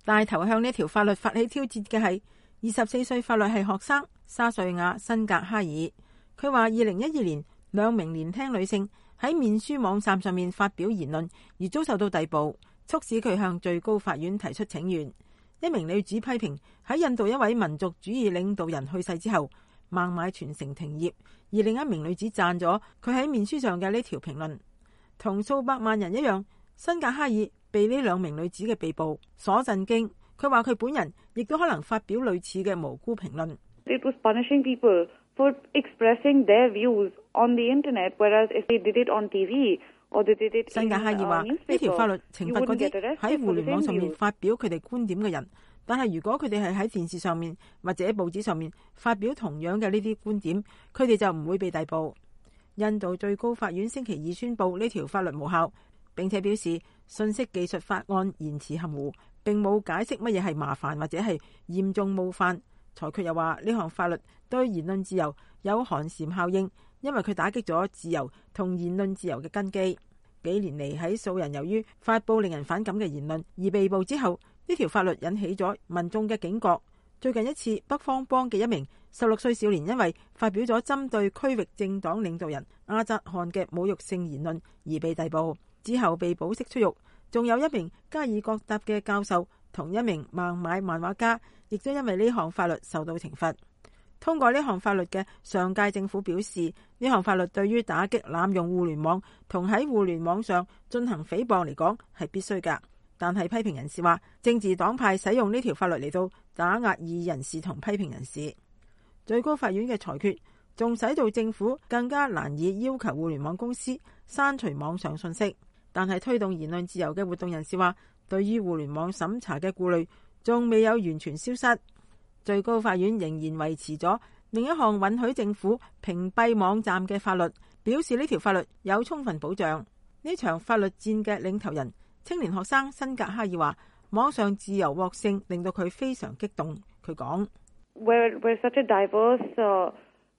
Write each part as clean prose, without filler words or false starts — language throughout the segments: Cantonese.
帶頭向呢條法律發起挑戰嘅係24歲法律系學生沙瑞亞辛格哈爾。佢話2012年2名年輕女性喺面書網站上面發表言論而遭受到逮捕，促使佢向最高法院提出請願。一名女子批評喺印度一位民族主義領導人去世之後，孟買全城停業，而另一名女子讚咗佢喺面書上嘅呢條評論。同數百萬人一樣，辛格哈爾被呢2名女子嘅被捕所震驚。佢話佢本人亦都可能發表類似嘅無辜評論。 It was punishing people for expressing their views on the internet, whereas if they did it on TV or they did it in 辛格哈爾話呢條法律懲罰嗰啲喺互聯網上面發表佢哋觀點嘅人，但係如果佢哋係喺電視上面或者報紙上面發表同樣嘅呢啲觀點，佢哋就唔會被逮捕。印度最高法院星期2宣布呢條法律無效，並且表示信息技術法案言辭含糊，並冇解釋乜嘢係麻煩或者係嚴重冒犯。裁決又話呢項法律對言論自由有寒蟬效應，因為佢打擊咗自由同言論自由嘅根基。幾年嚟喺數人由於發佈令人反感嘅言論而被捕之後，呢條法律引起咗民眾嘅警覺。最近一次，北方邦嘅一名16歲少年因為發表咗針對區域政黨領導人阿扎汗嘅侮辱性言論而被逮捕，之後被保釋出獄。仲有一名加爾各答嘅教授同一名孟買漫畫家亦都因為呢項法律受到懲罰。通過呢項法律嘅上屆政府表示，呢項法律對於打擊濫用互聯網同喺互聯網上進行誹謗嚟講係必須㗎。但係批評人士話，政治黨派使用呢條法律嚟到打壓異議人士同批評人士。最高法院嘅裁決仲使到政府更加難以要求互聯網公司刪除網上信息。但係推動言論自由嘅活動人士話，對於互聯網審查嘅顧慮仲未有完全消失。最高法院仍然維持咗另一項允許政府屏蔽網站嘅法律，表示呢條法律有充分保障。呢場法律戰嘅領頭人青年學生辛格哈爾話，網上自由獲勝令到佢非常激動。佢講 ：We're such a diverse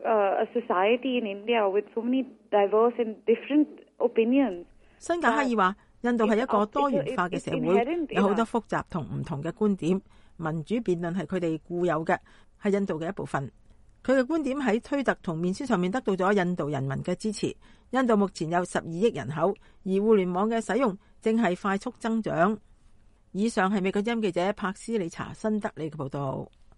a society in India with so many diverse and different opinions。辛格哈爾話，印度係一個多元化嘅社會，有好多複雜同唔同嘅觀點。民主辯論係佢哋固有嘅，係印度嘅一部分。佢嘅觀點喺推特同面書上面得到咗印度人民嘅支持。印度目前有12億人口，而互聯網嘅使用正係快速增長。以上係美國之音記者柏斯里查辛德里嘅報道。